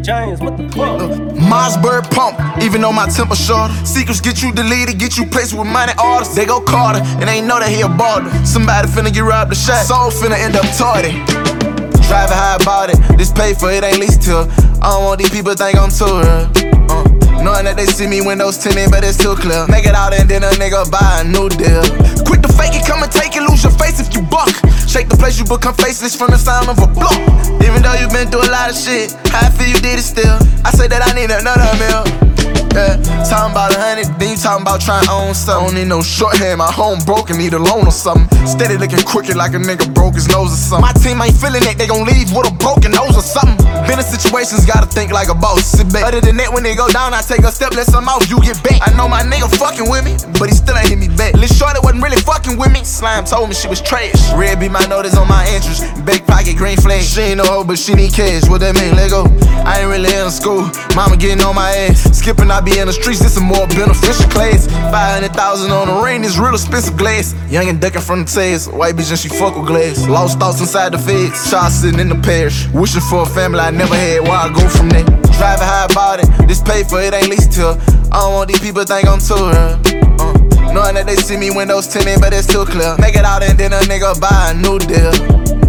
chains, what the fuck? Mossberg pump, even though my temper short. Secrets get you deleted, get you placed with money artists. They go Carter, and ain't know that he a baller. Somebody finna get robbed the shot, soul finna end up tardy. Driving high about it, this pay for it ain't least till. I don't want these people think I'm too real. Knowing that they see me windows tinted, but it's too clear. Make it out and then a nigga buy a new deal. Quick to fake it, come and take it, lose your face if you buck. Shake the place, you become faceless from the sound of a block. Even though you been through a lot of shit, how I feel you did it still. I say that I need another meal. Yeah, talking about 100, then you talking about trying to own something. Don't need no shorthand, my home broken, need a loan or something. Steady looking crooked like a nigga broke his nose or something. My team ain't feeling it, they gon' leave with a broken nose or something. Been in situations, gotta think like a boss, sit back. Other than that, when they go down, I take a step, let some out, you get back. I know my nigga fucking with me, but he still ain't hit me back. Lil' shorty wasn't really fucking with me, Slime told me she was trash. Red be my notice on my interest, big pocket, green flag. She ain't no hoe, but she need cash, what that mean, let go. I ain't really in school, mama getting on my ass. Skipping, I be in the streets, this a more beneficial class. 500,000 on the ring, this real expensive glass. Young and ducking from the tails, white bitch and she fuck with glass. Lost thoughts inside the feds, child sitting in the parish. Wishing for a family I never had, where I go from there. Driving high about it, this pay for it ain't least till. I don't want these people think I'm too real. Knowing that they see me windows tinted, but it's too clear. Make it out and then a nigga buy a new deal.